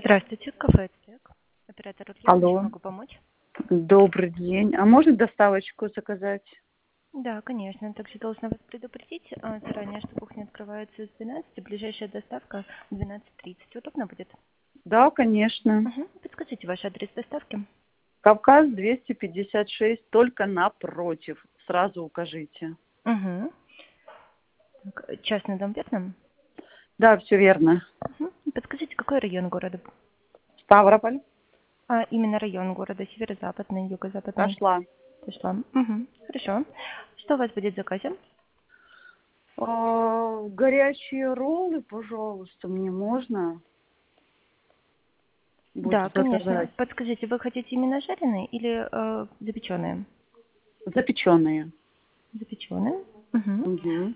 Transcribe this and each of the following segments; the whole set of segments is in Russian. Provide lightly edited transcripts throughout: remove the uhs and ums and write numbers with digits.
Здравствуйте, кафе «Цвет». Оператор Ульяна, чем Алло, могу помочь? добрый день. А можно доставочку заказать? Да, конечно. Также должна вас предупредить заранее, что кухня открывается с 12, ближайшая доставка 12:30. Удобно будет? Да, конечно. Угу. Подскажите ваш адрес доставки. Кавказ 256, только напротив. Сразу укажите. Угу. Частный дом, верно? Да, все верно. Угу. Подскажите, какой район города? Ставрополь. Именно район города, северо-западный, юго-западный. Пошла. Пошла. Угу. Хорошо. Что у вас будет в заказе? Горячие роллы, пожалуйста, мне можно Да, будет конечно. заказать? Подскажите, вы хотите именно жареные или запеченные? Запеченные. Запеченные. Угу. Угу.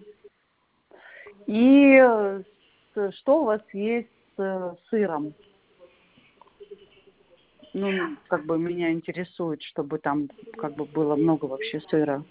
И что у вас есть с сыром? Ну, как бы меня интересует, чтобы там как бы было много вообще сыра.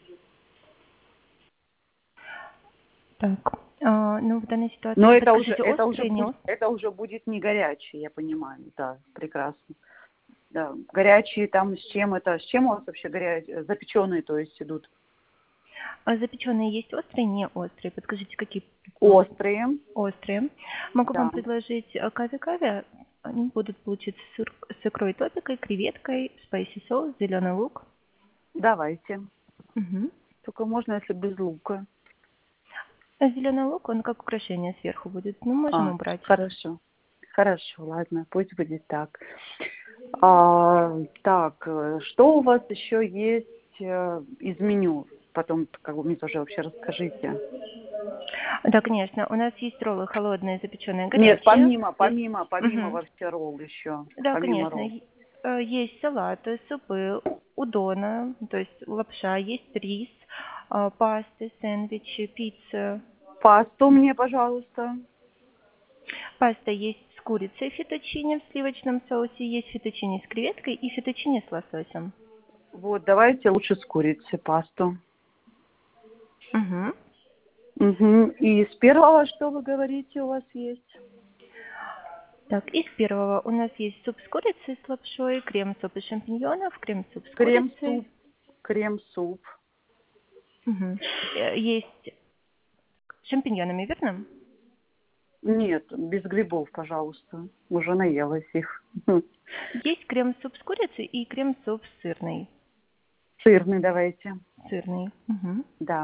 Так, ну в данной Но ситуации, подскажите, острый, не острый? это уже будет не горячий, я понимаю, да, прекрасно. Да, горячие там с чем у вас вообще горячие, запеченные, то есть идут? Запеченные есть острые, не острые. Подскажите, какие Острые, острые. Могу да, вам предложить кави-кави. Они будут получиться с икрой топикой, креветкой, спайси соус, зеленый лук. давайте. Угу. Только можно, если без лука. Зеленый лук, он как украшение сверху будет. Ну, можем убрать. Хорошо, хорошо, ладно, пусть будет так. Так, что у вас еще есть из меню? Потом, как бы, мне тоже вообще расскажите. Да, конечно. У нас есть роллы холодные, запеченные, Нет, горячие. Есть. помимо Мгм. вообще ролл еще. Да, Помимо конечно. ролл. Есть салаты, супы, удона, то есть лапша, есть рис, пасты, сэндвичи, пицца. Пасту мне, пожалуйста. Паста есть с курицей фетучини в сливочном соусе, есть фетучини с креветкой и фетучини с лососем. Вот, давайте лучше с курицей пасту. Угу. Угу. И с первого, что вы говорите, у вас есть? Так, из первого у нас есть суп с курицей с лапшой, крем-суп из шампиньонов, крем-суп с курицей. Крем-суп. Крем-суп. Угу. Есть с шампиньонами, верно? Нет, без грибов, пожалуйста. Уже наелась их. Есть крем-суп с курицей и крем-суп с сырной. Сырный давайте. Сырный. Угу. Да.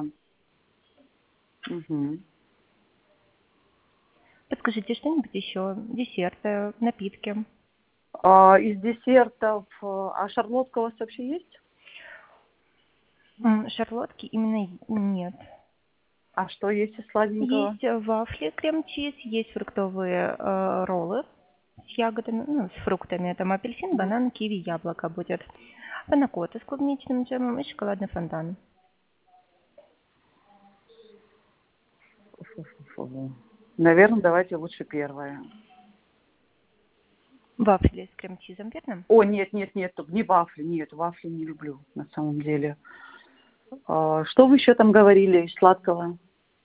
Угу. Подскажите что-нибудь еще? Десерты, напитки. Из десертов, шарлотка у вас вообще есть? Шарлотки именно нет. А что есть из сладенького? Есть вафли, крем-чиз, есть фруктовые роллы с ягодами, ну, с фруктами. Там апельсин, Мгм. банан, киви, яблоко будет. Панакота с клубничным джемом и шоколадный фонтан. Фу-фу-фу. Наверное, давайте лучше первое. Вафли с крем-чизом, верно? О, нет, не вафли, нет, вафли не люблю на самом деле. Что вы еще там говорили из сладкого?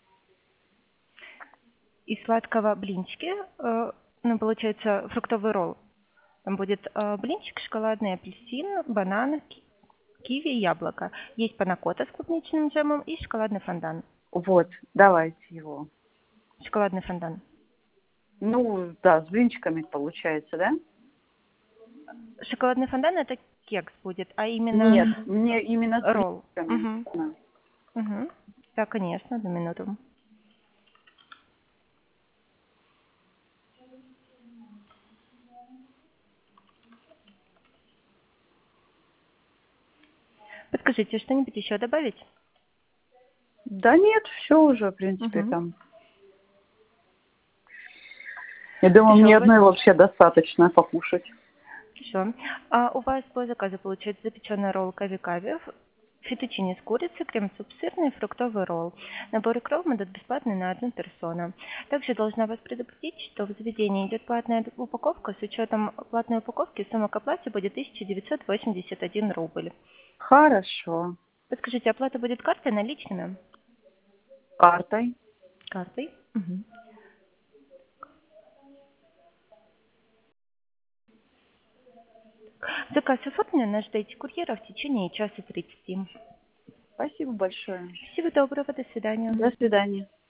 Из сладкого блинчики, ну, получается, фруктовый ролл. Там будет блинчик шоколадный, апельсин, банан, киви и яблоко. Есть панакота с клубничным джемом и шоколадный фондан. Вот, давайте его. Шоколадный фондан. Ну, да, с блинчиками получается, да? Шоколадный фондан это кекс будет, а именно Нет, мне именно с ролл. блинчиками Угу. нужно. Угу. Да, конечно, одну минуту. Подскажите, что-нибудь еще добавить? Да нет, все уже, в принципе, Угу. там. Я думаю, Хорошо, мне у вас одной вообще достаточно покушать. хорошо. А у вас по заказу получается запеченный ролл кави-кави, фетучини с курицей, крем-суп сырный, фруктовый ролл. Набор икров идут бесплатный на одну персону. Также должна вас предупредить, что в заведении идет платная упаковка. С учетом платной упаковки сумма к оплате будет 1981 рубль. Хорошо. Подскажите, оплата будет картой, наличными? Картой. Картой. Мгм. Заказ оформлен, ожидайте курьера в течение часа 30. Спасибо большое. Всего доброго, до свидания. До свидания.